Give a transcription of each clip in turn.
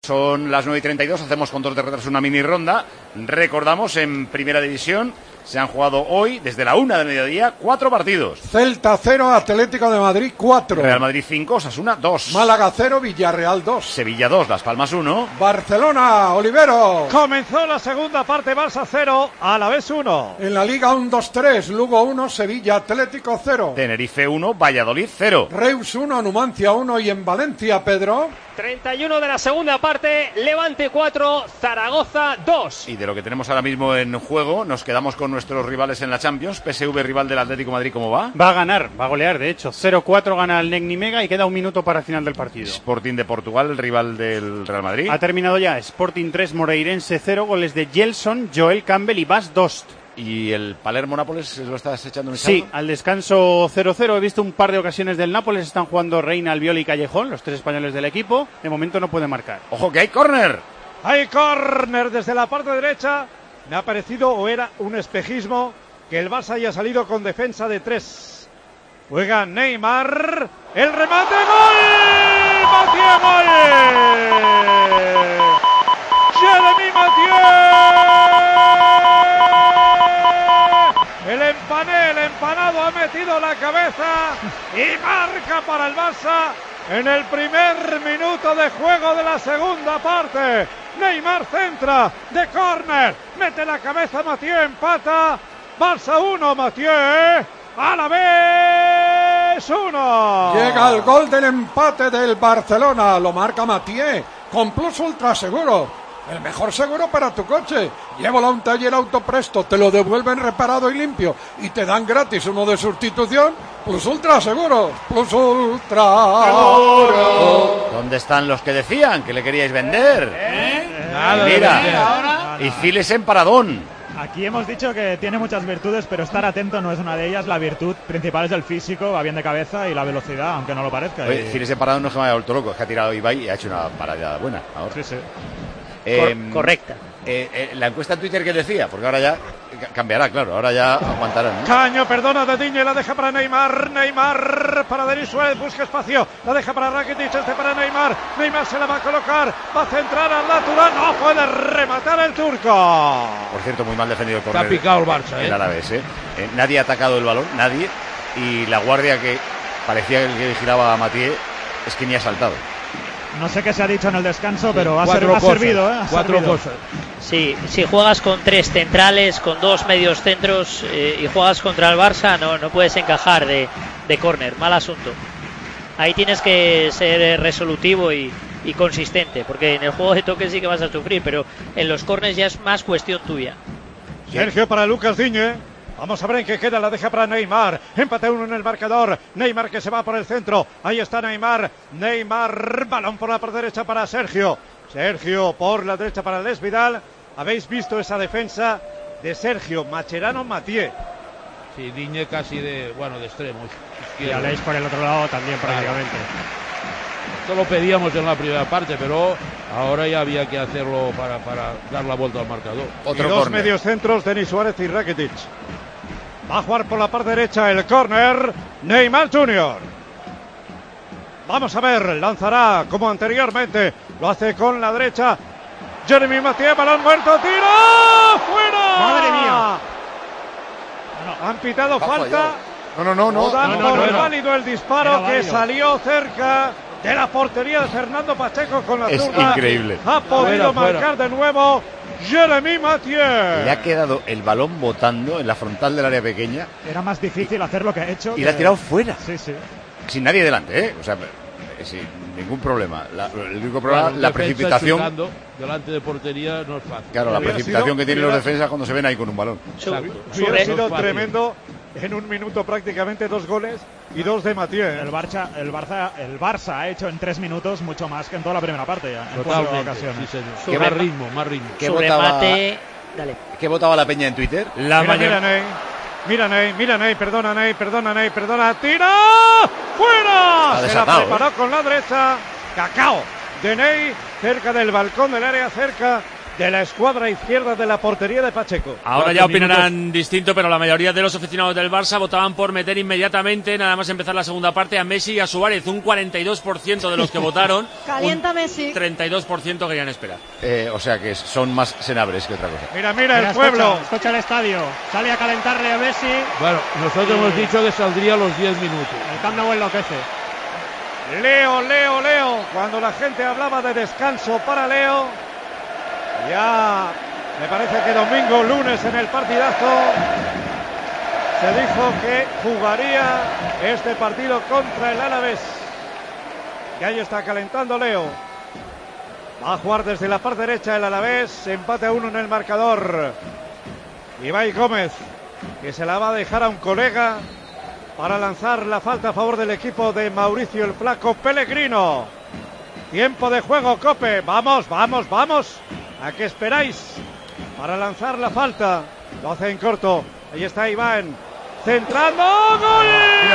Son las 9:32, hacemos con 2 de retraso una mini ronda. Recordamos, en Primera División se han jugado hoy, desde la 1 del mediodía, 4 partidos. Celta 0, Atlético de Madrid 4. Real Madrid 5, Osasuna 2. Málaga 0, Villarreal 2. Sevilla 2, Las Palmas 1. Barcelona, Olivero. Comenzó la segunda parte, Barça 0, Alavés 1. En la Liga 1-2-3, Lugo 1, Sevilla Atlético 0. Tenerife 1, Valladolid 0. Reus 1, Numancia 1 y en Valencia, Pedro. 31 de la segunda parte, Levante 4, Zaragoza 2. Y de lo que tenemos ahora mismo en juego, nos quedamos con nuestros rivales en la Champions. PSV, rival del Atlético de Madrid, ¿cómo va? Va a ganar, va a golear, de hecho. 0-4 gana el Negni Mega y queda un minuto para el final del partido. Sporting de Portugal, el rival del Real Madrid. Ha terminado ya. Sporting 3, Moreirense 0, goles de Gelson, Joel Campbell y Bas Dost. ¿Y el Palermo-Nápoles lo estás echando un vistazo? Sí, al descanso 0-0. He visto un par de ocasiones del Nápoles. Están jugando Reina, Albiol y Callejón, los 3 españoles del equipo. De momento no puede marcar. ¡Ojo que hay córner! Hay córner desde la parte derecha. Me ha parecido, o era un espejismo, que el Barça haya salido con defensa de 3. Juega Neymar. El remate, ¡gol! ¡Mathieu, gol! ¡Jeremy Mathieu! El empanado ha metido la cabeza y marca para el Barça en el primer minuto de juego de la segunda parte. Neymar centra de córner, mete la cabeza Mathieu, empata. Barça 1, Mathieu, Alavés 1. Llega el gol del empate del Barcelona, lo marca Mathieu con Plus Ultra Seguro. El mejor seguro para tu coche. Llévalo a un taller Autopresto, te lo devuelven reparado y limpio y te dan gratis uno de sustitución. Plus Ultra Seguro. Plus Ultra Seguro. ¿Dónde están los que decían que le queríais vender? Nada, mira, y files en Paradón. Aquí hemos dicho que tiene muchas virtudes, pero estar atento no es una de ellas. La virtud principal es el físico, va bien de cabeza, y la velocidad, aunque no lo parezca. Oye, files en Paradón no es que me haya vuelto loco, es que ha tirado Ibai y ha hecho una parada buena. Ahora. Sí, sí. Correcta. La encuesta en Twitter que decía, porque ahora ya cambiará, claro, ahora ya aguantarán, ¿no? Caño, perdona de Diñe, la deja para Neymar. Neymar para Denis Suárez, busca espacio, la deja para Rakitic, para Neymar. Neymar se la va a colocar, va a centrar al natural, no puede rematar el turco. Por cierto, muy mal defendido el córner. Está picado el Barça, el Alavés, nadie ha atacado el balón, nadie, y la guardia que parecía que vigilaba a Mathieu es que ni ha saltado. No sé qué se ha dicho en el descanso, pero ha Cuatro servido, Cuatro servido. cosas. Sí, si juegas con 3 centrales, con 2 medios centros y juegas contra el Barça, no puedes encajar de córner, mal asunto. Ahí tienes que ser resolutivo y consistente, porque en el juego de toque sí que vas a sufrir, pero en los córners ya es más cuestión tuya. Sergio para Lucas Diñe. Vamos a ver en qué queda, la deja para Neymar. Empate 1 en el marcador. Neymar que se va por el centro. Ahí está Neymar. Neymar, balón por la parte derecha para Sergio. Sergio por la derecha para Les Vidal. ¿Habéis visto esa defensa de Sergio Mascherano Mathieu? Sí, Diñe casi de extremo. Y Aleix por el otro lado también prácticamente. Esto lo pedíamos en la primera parte, pero ahora ya había que hacerlo para dar la vuelta al marcador. Otro y dos córner. Medios centros, Denis Suárez y Rakitic. Va a jugar por la parte derecha el córner Neymar Jr. Vamos a ver, lanzará como anteriormente, lo hace con la derecha Jeremy Mathieu, balón muerto, tiro, ¡fuera! ¡Madre mía! Han pitado falta. No. Dan por válido el disparo que salió cerca de la portería de Fernando Pacheco con la zurda. Es increíble. Ha podido marcar de nuevo Jeremy Mathieu. Le ha quedado el balón botando en la frontal del área pequeña. Era más difícil hacer lo que ha hecho. Y la ha tirado fuera. Sí. Sin nadie delante, O sea, sin ningún problema. El único problema, la precipitación. Delante de portería no es fácil. Claro, la precipitación que tienen los defensas cuando se ven ahí con un balón. Hubiera sido tremendo. En un minuto prácticamente 2 goles y 2 de Mathieu. El Barça ha hecho en 3 minutos mucho más que en toda la primera parte ya. En Totalmente, ocasiones. sí, señor. Más ritmo. Su remate. Dale. ¿Qué votaba la peña en Twitter? Mira Ney, perdona, tira, fuera. Se la preparó con la derecha, cacao de Ney, cerca del balcón del área, cerca de la escuadra izquierda de la portería de Pacheco. Ahora ya opinarán distinto, pero la mayoría de los aficionados del Barça votaban por meter inmediatamente, nada más empezar la segunda parte, a Messi y a Suárez. Un 42% de los que votaron. Calienta Messi. 32% querían esperar. O sea que son más senabres que otra cosa. Mira el pueblo. Escucha el estadio. Sale a calentarle a Messi. Bueno, nosotros hemos dicho que saldría a los 10 minutos. El Camp Nou enloquece. Leo. Cuando la gente hablaba de descanso para Leo, ya me parece que domingo, lunes en el partidazo, se dijo que jugaría este partido contra el Alavés. Y ahí está calentando Leo. Va a jugar desde la parte derecha el Alavés. Empate a 1 en el marcador. Ibai Gómez, que se la va a dejar a un colega para lanzar la falta a favor del equipo de Mauricio el Flaco Pellegrino. Tiempo de juego, Cope. Vamos. ¿A qué esperáis para lanzar la falta? Lo hace en corto. Ahí está Iván. Centrando. ¡Gol!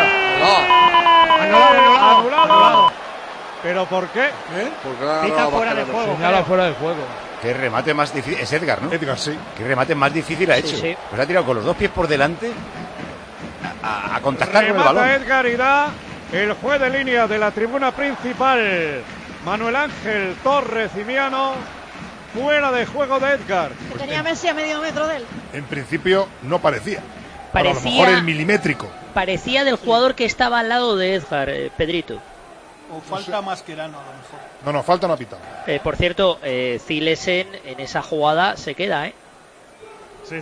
Anulado. ¿Pero por qué? Pica fuera de juego. Señala fuera de juego. Qué remate más difícil. Es Edgar, ¿no? Edgar, sí. Qué remate más difícil ha hecho. Sí. Pues ha tirado con los dos pies por delante a contactar con el balón. Remata Edgar y da el juez de línea de la tribuna principal, Manuel Ángel Torres Cimiano. Fuera de juego de Edgar. Que tenía Messi a medio metro de él. En principio no parecía. Parecía, a lo mejor el milimétrico. Parecía del jugador que estaba al lado de Edgar, Pedrito. O falta Mascherano a lo mejor. No, falta no ha pitado. Por cierto, Zilesen en esa jugada se queda, ¿eh? Sí.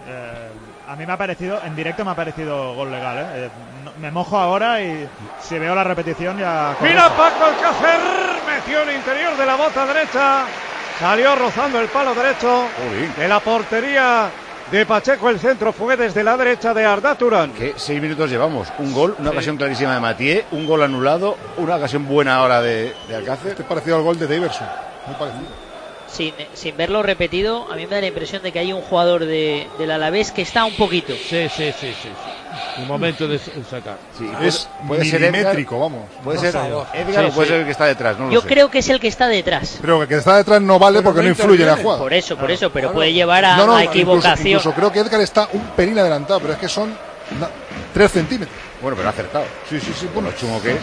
A mí me ha parecido, en directo me ha parecido gol legal, me mojo ahora y si veo la repetición ya... Mira Paco Alcácer, metió el interior de la bota derecha, salió rozando el palo derecho de la portería de Pacheco. El centro fue desde la derecha de Arda Turán. Que 6 minutos llevamos. Un gol, una ocasión clarísima de Mathieu, un gol anulado, una ocasión buena ahora de Alcácer. Este es parecido al gol de Daverson. Muy parecido. Sin verlo repetido, a mí me da la impresión de que hay un jugador del Alavés que está un poquito. Sí. Un momento de sacar. Sí, puede ser milimétrico, vamos. Puede ser Edgar o puede ser el que está detrás. No Yo lo sé. creo que es el que está detrás. Creo que el que está detrás no vale porque no influye en la jugada. Por eso, pero puede llevar a equivocación. Incluso creo que Edgar está un pelín adelantado, pero es que son 3 centímetros. Bueno, pero ha acertado. Sí. Bueno, chungo que es.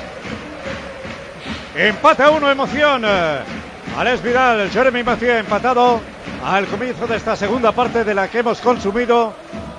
Empate a 1, emoción. Alex Vidal, Jeremy Mathieu empatado al comienzo de esta segunda parte de la que hemos consumido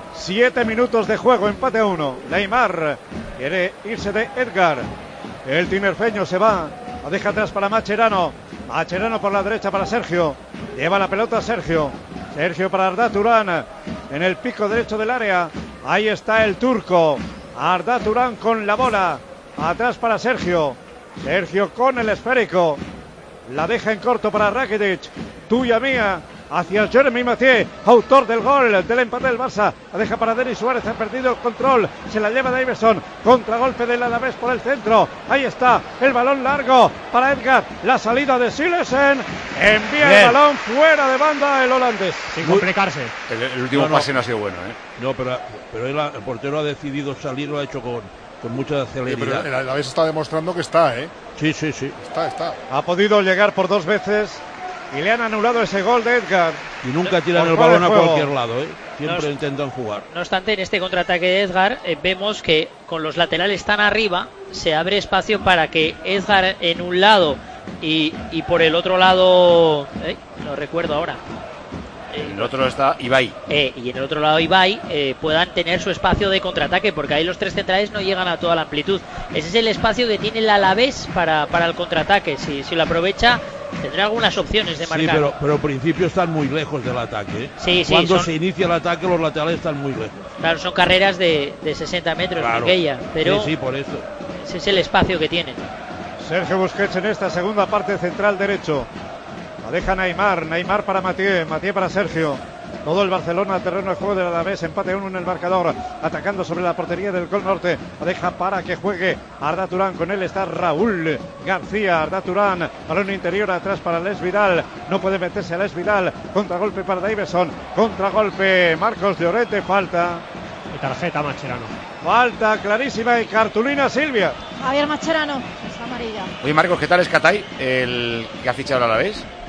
7 minutos de juego. Empate a 1. Neymar quiere irse de Edgar. El tinerfeño se va. La deja atrás para Mascherano. Mascherano por la derecha para Sergio. Lleva la pelota Sergio. Sergio para Arda Turán. En el pico derecho del área. Ahí está el turco. Arda Turán con la bola. Atrás para Sergio. Sergio con el esférico. La deja en corto para Rakitic. Tuya mía. Hacia Jeremy Mathieu, autor del gol del empate del Barça. La deja para Denis Suárez, ha perdido el control. Se la lleva Daverson. Contragolpe del Alavés por el centro. Ahí está el balón largo para Edgar. La salida de Silesen. Envía el balón fuera de banda el holandés. Sin complicarse. El último pase no ha sido bueno, No, pero el portero ha decidido salir, lo ha hecho con mucha celeridad. Pero el Alavés está demostrando que está, Sí. Está. Ha podido llegar por 2 veces y le han anulado ese gol de Edgar. Y nunca tiran el balón a cualquier lado, Siempre intentan jugar. No obstante, en este contraataque de Edgar vemos que con los laterales tan arriba se abre espacio para que Edgar en un lado y por el otro lado, no recuerdo ahora. En el otro está Ibai. Y en el otro lado Ibai puedan tener su espacio de contraataque, porque ahí los 3 centrales no llegan a toda la amplitud. Ese es el espacio que tiene el Alavés para el contraataque. Si lo aprovecha, tendrá algunas opciones de marcar. Sí, pero al principio están muy lejos del ataque. Sí, Cuando se inicia el ataque, los laterales están muy lejos. Claro, son carreras de 60 metros, Miquella, pero sí, por eso. Ese es el espacio que tienen. Sergio Busquets en esta segunda parte, central derecho. La deja Neymar para Mathieu para Sergio. Todo el Barcelona, terreno de juego del Alavés, empate 1 en el marcador, atacando sobre la portería del Gol Norte. La deja para que juegue Arda Turán, con él está Raúl García. Arda Turán, balón interior atrás para Les Vidal, no puede meterse a Les Vidal, contragolpe para Daverson, contragolpe Marcos Llorente, falta. Y tarjeta Mascherano. Falta clarísima y cartulina Silvia. Javier Mascherano, es amarilla. Oye, Marcos, ¿qué tal es Catay, el que ha fichado a la vez?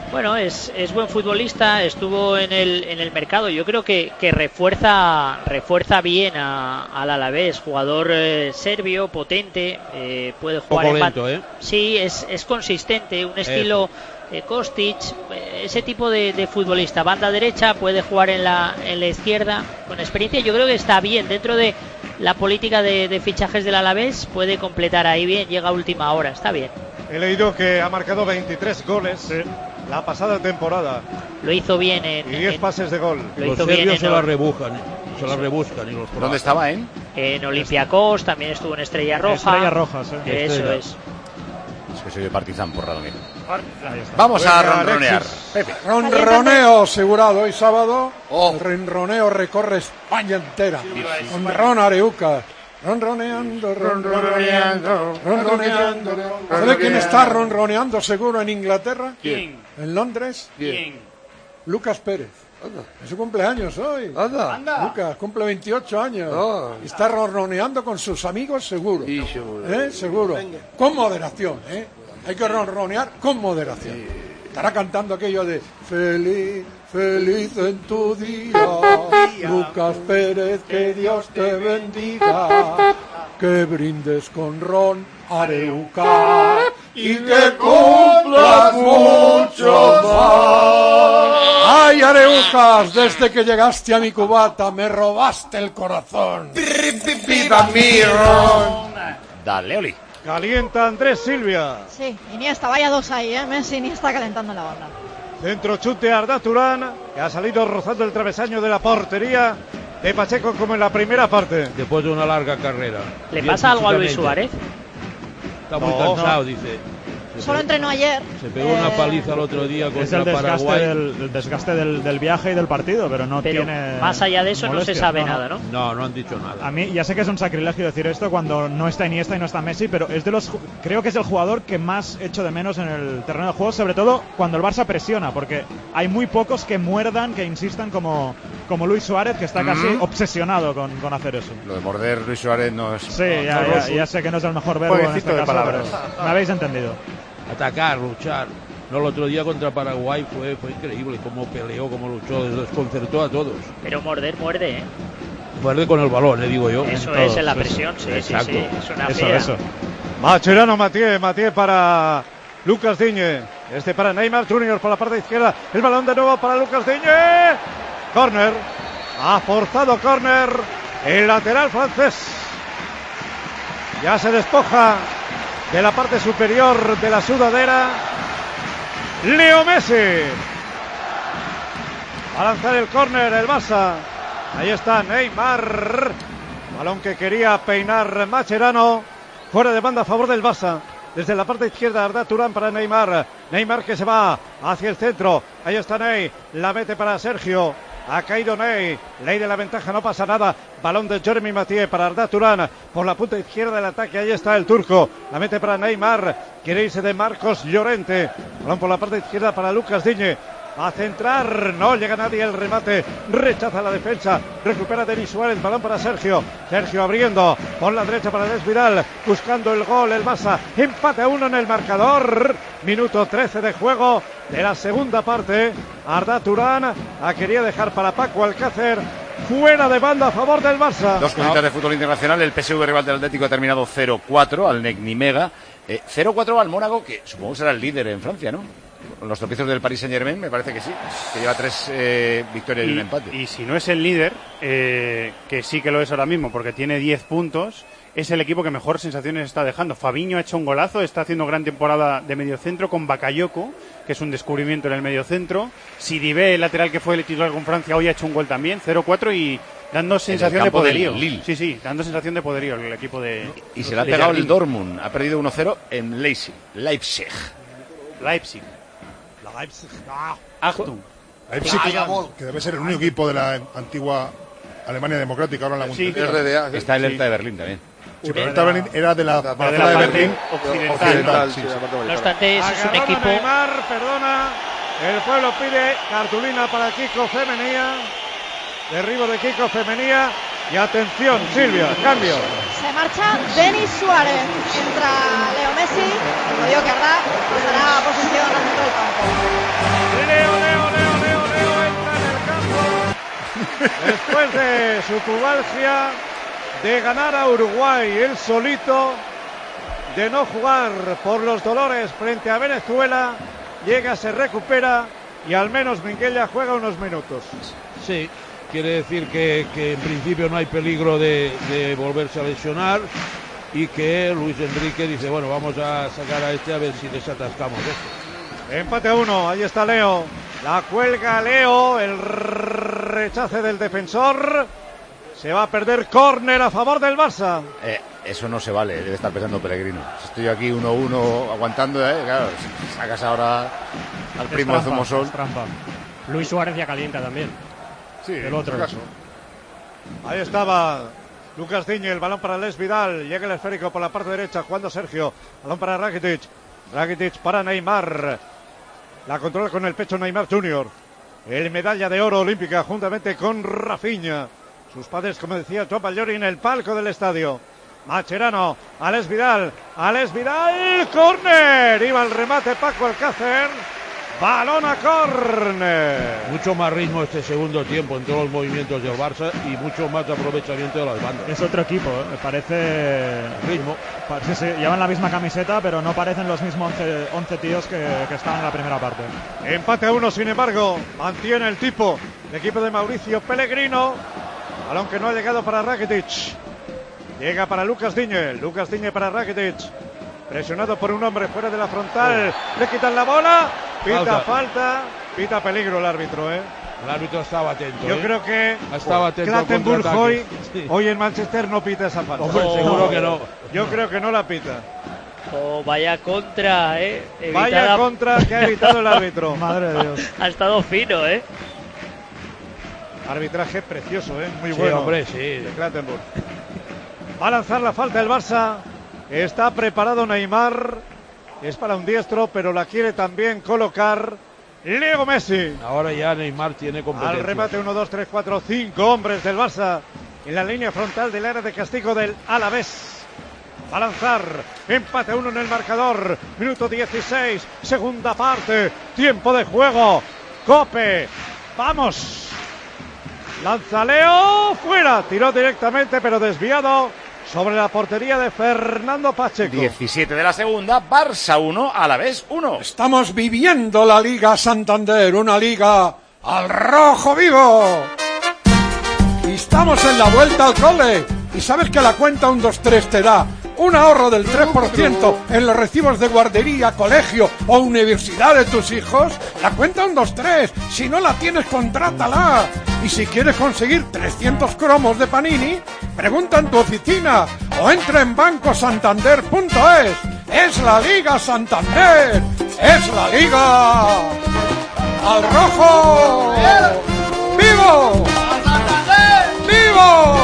Bueno, es buen futbolista, estuvo en el mercado. Yo creo que refuerza bien al Alavés. Jugador serbio, potente, puede jugar poco lento, Sí, es consistente, un estilo Kostic, ese tipo de futbolista. Banda derecha, puede jugar en la izquierda, con experiencia. Yo creo que está bien dentro de la política de fichajes del Alavés, puede completar ahí bien, llega a última hora, está bien. He leído que ha marcado 23 goles la pasada temporada. Lo hizo bien y 10 pases de gol. Los serbios se la rebuscan. Y los ¿Dónde estaba, En Olympiacos, también estuvo en Estrella Roja. Estrella Roja, sí. Eso es. Es que soy de Partizan por Radomir. Vamos a ronronear. Pepe. Ronroneo asegurado hoy sábado. El ronroneo recorre España entera. Con Ron Areuca. Ronroneando. ¿Sabe quién está ronroneando seguro en Inglaterra? ¿Quién? ¿En Londres? ¿Quién? Lucas Pérez. Es su cumpleaños hoy. Lucas cumple 28 años. Y está ronroneando con sus amigos seguro. Seguro. Con moderación, Hay que ronronear con moderación. Estará cantando aquello de feliz en tu día, Lucas Pérez, que Dios te bendiga, que brindes con Ron Areuca y que cumplas mucho más. Ay, Areucas, desde que llegaste a mi cubata me robaste el corazón. ¡Viva mi Ron! Dale, Oli. Calienta Andrés Silvia. Sí, Iniesta, vaya dos ahí, Messi Iniesta calentando la banda. Centro chute Arda Turán, que ha salido rozando el travesaño de la portería de Pacheco como en la primera parte. Después de una larga carrera. ¿Le pasa algo a Luis Suárez? Está muy cansado, dice. Solo entrenó ayer. Se pegó una paliza el otro día contra Paraguay. El desgaste del viaje y del partido, pero no tiene. Más allá de eso molestias. No se sabe nada, ¿no? No han dicho nada. A mí ya sé que es un sacrilegio decir esto cuando no está Iniesta y no está Messi, pero es creo que es el jugador que más echo de menos en el terreno de juego, sobre todo cuando el Barça presiona, porque hay muy pocos que muerdan, que insistan como Luis Suárez, que está casi obsesionado con hacer eso. Lo de morder Luis Suárez no es. Sí, ya sé que no es el mejor verbo en este caso, pero me habéis entendido. Atacar, luchar. No, el otro día contra Paraguay fue increíble cómo peleó, cómo luchó, desconcertó a todos. Pero morder muerde, Muerde con el balón, digo yo. Eso es en la presión, sí. Es una fiera. Eso. Mascherano, Mathieu para Lucas Digne. Para Neymar Jr. por la parte izquierda. El balón de nuevo para Lucas Digne. Corner. Ha forzado corner. El lateral francés. Ya se despoja de la parte superior de la sudadera Leo Messi. Va a lanzar el córner el Barça. Ahí está Neymar. Balón que quería peinar Mascherano. Fuera de banda a favor del Barça. Desde la parte izquierda Arda Turán para Neymar. Neymar que se va hacia el centro. Ahí está Ney. La mete para Sergio. Ha caído Ney. Ley de la ventaja, no pasa nada. Balón de Jeremy Mathieu para Arda Turán. Por la punta izquierda del ataque. Ahí está el turco. La mete para Neymar. Quiere irse de Marcos Llorente. Balón por la parte izquierda para Lucas Digne. A centrar, no llega nadie el remate, rechaza la defensa, recupera Denis Suárez, balón para Sergio abriendo, por la derecha para Des Vidal, buscando el gol, el Barça, empate a 1 en el marcador, minuto 13 de juego de la segunda parte, Arda Turán quería dejar para Paco Alcácer, fuera de banda a favor del Barça. Dos cositas de fútbol internacional, el PSV rival del Atlético ha terminado 0-4 al Necnimega, 0-4 al Mónaco, que supongo que será el líder en Francia, ¿no? Con los tropiezos del Paris Saint-Germain me parece que sí, que lleva 3 victorias y un empate. Y si no es el líder, que sí que lo es ahora mismo, porque tiene 10 puntos, es el equipo que mejor sensaciones está dejando. Fabinho ha hecho un golazo, está haciendo gran temporada de mediocentro con Bakayoko, que es un descubrimiento en el mediocentro. Sidibé, el lateral que fue el titular con Francia, hoy ha hecho un gol también, 0-4 y dando sensación de poderío. Sí, dando sensación de poderío el equipo de... Y se le ha pegado el Dortmund, ha perdido 1-0 en Leipzig. Achtung. Leipzig, que debe ser el único equipo de la antigua Alemania democrática ahora en la Bundesliga. Está el Hertha de Berlín también. Sí, pero el Hertha de Berlín era de la parte de Berlín occidental. No obstante, ese es un equipo... Neymar, perdona, el pueblo pide cartulina para Kiko Femenía, derribo de Kiko Femenía, y atención, Silvia, cambio. Se marcha Denis Suárez. Entra Leo Messi. Lo digo que ahora pasará a posición al centro del campo. Leo entra en el campo. Después de su pubalgia, de ganar a Uruguay él solito, de no jugar por los dolores frente a Venezuela, llega, se recupera y al menos Minguella juega unos minutos. Sí, quiere decir que en principio no hay peligro de volverse a lesionar y que Luis Enrique dice, bueno, vamos a sacar a este a ver si desatascamos esto. Empate a 1, ahí está Leo. La cuelga Leo, el rechace del defensor. Se va a perder córner a favor del Barça. Eso no se vale, debe estar pensando Pellegrino. Estoy aquí 1-1 aguantando, claro, si sacas ahora al primo de Zumosol. Luis Suárez ya calienta también. Sí, el otro caso. Ahí estaba Lucas Digne, el balón para Les Vidal. Llega el esférico por la parte derecha, jugando Sergio. Balón para Rakitic. Rakitic para Neymar. La controla con el pecho Neymar Jr. El medalla de oro olímpica juntamente con Rafinha. Sus padres, como decía Joan Ballori, en el palco del estadio. Mascherano, Alex Vidal, córner, iba el remate Paco Alcácer, balón a córner. Mucho más ritmo este segundo tiempo en todos los movimientos del Barça y mucho más aprovechamiento de las bandas. Es otro equipo, parece ritmo. Sí, llevan la misma camiseta, pero no parecen los mismos 11 tíos que estaban en la primera parte. Empate a 1, sin embargo, mantiene el tipo, el equipo de Mauricio Pellegrino, balón que no ha llegado para Rakitic. Llega para Lucas Digne para Rakitic. Presionado por un hombre fuera de la frontal. Le quitan la bola. Pita falta. Pita peligro el árbitro, El árbitro estaba atento. Yo creo que estaba atento. Clattenburg hoy en Manchester no pita esa falta. Seguro que no. Yo creo que no la pita. Vaya contra, Vaya contra que ha evitado el árbitro. Madre de Dios. Ha estado fino, Arbitraje precioso, muy sí, bueno. Hombre, sí. De Clattenburg. Va a lanzar la falta el Barça. Está preparado Neymar. Es para un diestro, pero la quiere también colocar Leo Messi. Ahora ya Neymar tiene competencia. Al remate 1, 2, 3, 4, 5 hombres del Barça en la línea frontal del área de castigo del Alavés. Va a lanzar. Empate a 1 en el marcador. Minuto 16. Segunda parte. Tiempo de juego. Cope. Vamos. Lanza Leo. Fuera. Tiró directamente, pero desviado sobre la portería de Fernando Pacheco. 17 de la segunda, Barça 1, Alavés 1. Estamos viviendo la Liga Santander, una liga al rojo vivo. Y estamos en la vuelta al cole. Y sabes que la cuenta 1, 2, 3 te da un ahorro del 3% en los recibos de guardería, colegio o universidad de tus hijos. La cuenta 1, 2, 3. Si no la tienes, contrátala. Y si quieres conseguir 300 cromos de Panini, pregunta en tu oficina o entra en bancosantander.es. ¡Es la Liga Santander! ¡Es la Liga al rojo vivo! ¡Vivo!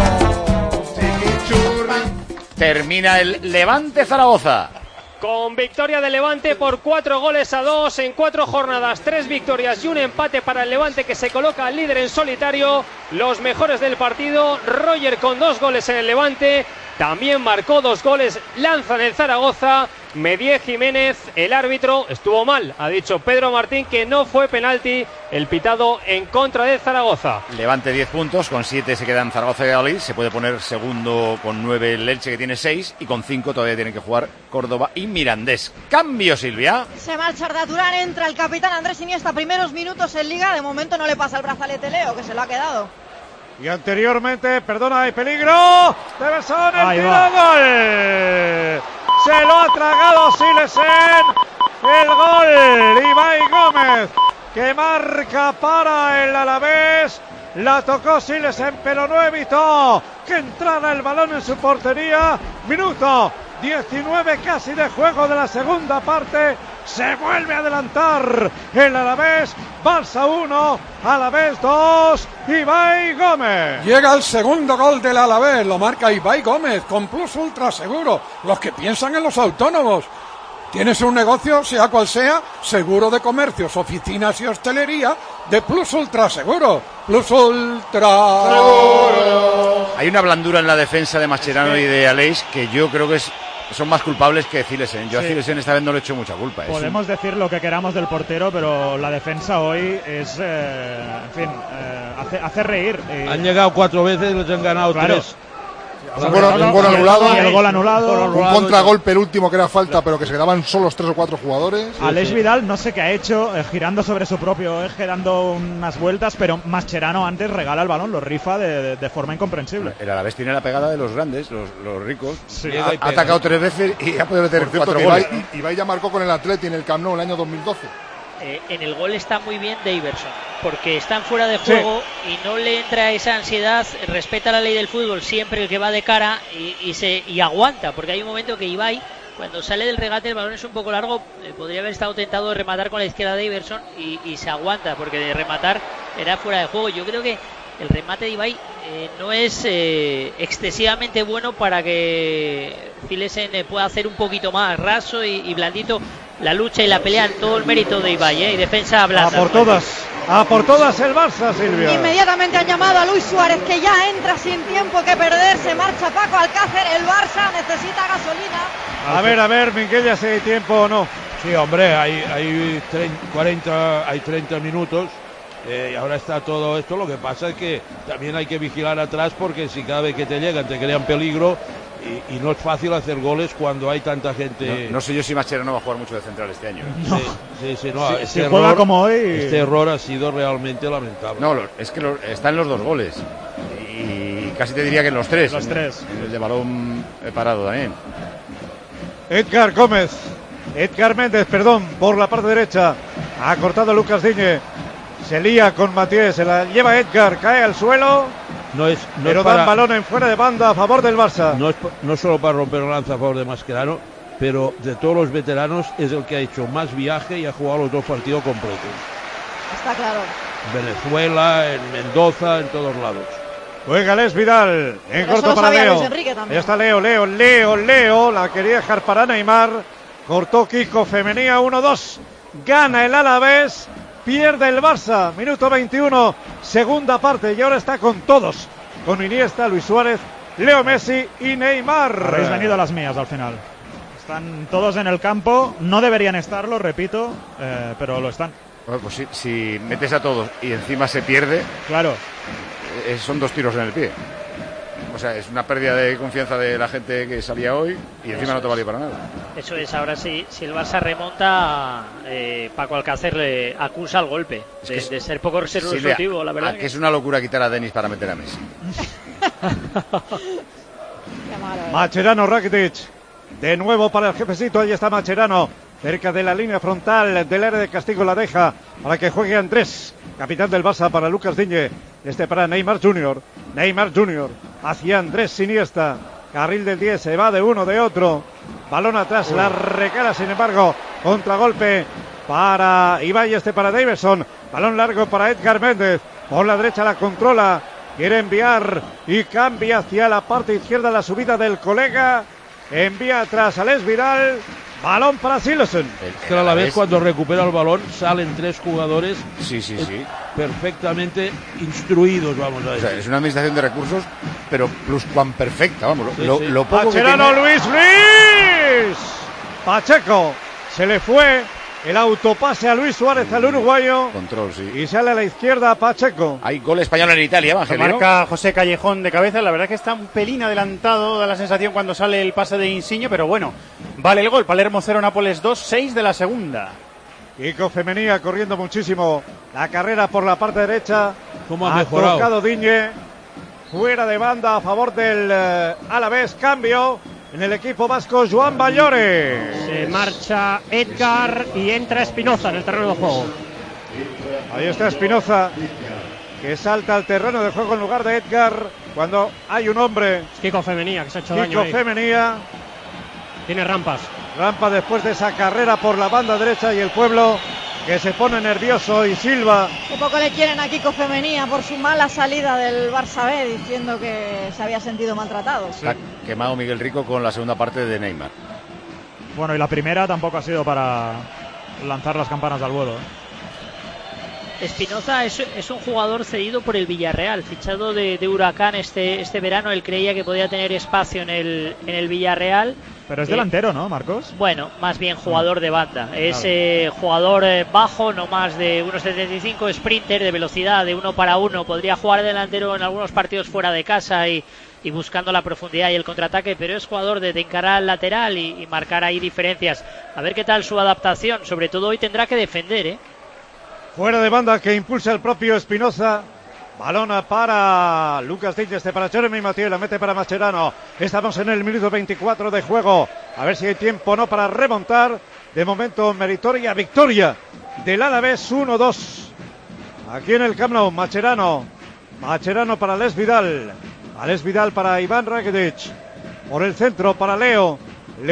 Termina el Levante Zaragoza. Con victoria de Levante por 4-2 en 4 jornadas, 3 victorias y un empate para el Levante, que se coloca líder en solitario. Los mejores del partido, Roger con 2 goles en el Levante, también marcó 2 goles Lanza en el Zaragoza. Medié Jiménez, el árbitro, estuvo mal, ha dicho Pedro Martín que no fue penalti el pitado en contra de Zaragoza. Levante 10 puntos, con 7 se quedan Zaragoza y Valladolid, se puede poner segundo con 9 el Elche, que tiene 6, y con 5 todavía tienen que jugar Córdoba y Mirandés. Cambio, Silvia. Se marcha Arda Turán, entra el capitán Andrés Iniesta, primeros minutos en Liga, de momento no le pasa el brazalete Leo, que se lo ha quedado. Y anteriormente, perdona, hay peligro. Debe ser el tiro, gol. Se lo ha tragado Silesen. El gol. Ibai Gómez, que marca para el Alavés. La tocó Silesen, pero no evitó que entrara el balón en su portería. Minuto 19 casi de juego de la segunda parte. Se vuelve a adelantar el Alavés. Barça 1, Alavés 2, Ibai Gómez. Llega el segundo gol del Alavés, lo marca Ibai Gómez con Plus Ultra Seguro. Los que piensan en los autónomos. Tienes un negocio, sea cual sea, seguro de comercios, oficinas y hostelería, de Plus Ultra Seguro. Plus Ultra Seguro. Hay una blandura en la defensa de Mascherano y de Aleix que yo creo que son más culpables que Zilesen. Yo a Zilesen esta vez no le he hecho mucha culpa. Podemos decir lo que queramos del portero, pero la defensa hoy es, hace reír. Han llegado 4 veces y les han ganado 3. Un gol anulado, y el gol anulado, un contragolpe el último que era falta, pero que se quedaban solos 3 o 4 jugadores. Aleix Vidal no sé qué ha hecho, girando sobre su propio eje, dando unas vueltas, pero Mascherano antes regala el balón, lo rifa de forma incomprensible. El Alavés tiene la pegada de los grandes, los ricos. Sí. Ha atacado 3 veces y ha podido meter 4 goles. Ibai ya marcó con el Atleti en el Camp Nou el año 2012. En el gol está muy bien Daverson, porque están fuera de juego y no le entra esa ansiedad, respeta la ley del fútbol siempre el que va de cara y aguanta, porque hay un momento que Ibai, cuando sale del regate, el balón es un poco largo, podría haber estado tentado de rematar con la izquierda de Daverson y se aguanta, porque de rematar era fuera de juego. Yo creo que el remate de Ibai no es excesivamente bueno para que Zilesen pueda hacer un poquito más raso y blandito. La lucha y la pelea, todo el mérito de Ibai, y defensa blanda. A por todas el Barça, Silvia. Inmediatamente han llamado a Luis Suárez, que ya entra sin tiempo que perder. Se marcha Paco Alcácer. El Barça necesita gasolina. A ver, Minguella, si hay tiempo o no. Sí, hombre, hay 30 minutos. Y ahora está todo esto. Lo que pasa es que también hay que vigilar atrás, porque si cada vez que te llegan te crean peligro. Y no es fácil hacer goles cuando hay tanta gente. No sé yo si Mascherano va a jugar mucho de central este año. No. Sí, si juega como hoy. Este error ha sido realmente lamentable. No, es que está en los 2 goles. Y casi te diría que en los 3. Los 3. En el de balón parado también. Edgar Méndez, por la parte derecha. Ha cortado Lucas Digne. Se lía con Matías, se la lleva Edgar, cae al suelo. Pero dan balón en fuera de banda a favor del Barça. No solo para romper la lanza a favor de Mascherano, pero de todos los veteranos es el que ha hecho más viaje y ha jugado los 2 partidos completos. Está claro. En Venezuela, en Mendoza, en todos lados. Juega Les Vidal, en corto para Leo. Ya está Leo, la quería dejar para Neymar. Cortó Kiko Femenía, 1-2. Gana el Alavés. Pierde el Barça, minuto 21, segunda parte, y ahora está con todos, con Iniesta, Luis Suárez, Leo Messi y Neymar. Habéis venido a las mías al final. Están todos en el campo, no deberían estarlo, repito, pero lo están. Bueno, pues si metes a todos y encima se pierde, claro, son 2 tiros en el pie. O sea, es una pérdida de confianza de la gente que salía hoy y encima no te valió para nada. Eso es, ahora sí, si el Barça remonta, Paco Alcácer le acusa el golpe de ser poco resolutivo, la verdad. Que es una locura quitar a Denis para meter a Messi. Mascherano, Rakitic, de nuevo para el jefecito, ahí está Mascherano, cerca de la línea frontal del área de castigo, la deja para que juegue Andrés, capitán del Barça, para Lucas Digne, para Neymar Jr. Hacia Andrés Iniesta, carril del 10, se va de uno, de otro, balón atrás, la recala, sin embargo, contragolpe para Ibai, para Daverson, balón largo para Edgar Méndez, por la derecha la controla, quiere enviar y cambia hacia la parte izquierda, la subida del colega, envía atrás a Les Vidal, balón para Zilesen. A la vez, cuando recupera el balón, salen 3 jugadores sí. perfectamente instruidos, vamos a decir. O sea, es una administración de recursos, pero pluscuamperfecta, vamos. Lo poco Mascherano, que tiene... Luis Pacheco, se le fue el autopase a Luis Suárez, al uruguayo. Control, sí. Y sale a la izquierda Pacheco. Hay gol español en Italia, Evangelio. Marca José Callejón de cabeza. La verdad es que está un pelín adelantado, da la sensación cuando sale el pase de Insigne, pero bueno, vale el gol. Palermo 0, Nápoles 2, 6 de la segunda. Kiko Femenía corriendo muchísimo. La carrera por la parte derecha. ¿Cómo ha mejorado? Tocado Digne. Fuera de banda a favor del Alavés. Cambio en el equipo vasco, Joan Ballore. Se marcha Edgar y entra Espinoza en el terreno de juego. Ahí está Espinoza, que salta al terreno de juego en lugar de Edgar cuando hay un hombre. Kiko Femenía, que se ha hecho daño ahí. Kiko Femenía. Tiene rampas. Rampa después de esa carrera por la banda derecha, y el pueblo que se pone nervioso y silba. Un poco le quieren a Kiko Femenía por su mala salida del Barça B, diciendo que se había sentido maltratado. Sí. Ha quemado Miguel Rico con la segunda parte de Neymar. Bueno, y la primera tampoco ha sido para lanzar las campanas al vuelo. Espinoza es un jugador cedido por el Villarreal, fichado de Huracán este verano. Él creía que podía tener espacio en el Villarreal. Pero es delantero, ¿no, Marcos? Bueno, más bien jugador de banda. Es jugador bajo, no más de 1,75, sprinter de velocidad, de 1 para 1. Podría jugar delantero en algunos partidos fuera de casa y buscando la profundidad y el contraataque, pero es jugador de encarar al lateral y marcar ahí diferencias. A ver qué tal su adaptación. Sobre todo hoy tendrá que defender, ¿eh? Fuera de banda que impulsa el propio Espinoza. Balona para Lucas Digne, para Jeremy Mathieu, la mete para Mascherano. Estamos en el minuto 24 de juego. A ver si hay tiempo o no para remontar. De momento, meritoria victoria del Alavés 1-2. Aquí en el Camp Nou, Mascherano para Alex Vidal. Alex Vidal para Iván Rakitic. Por el centro para Leo.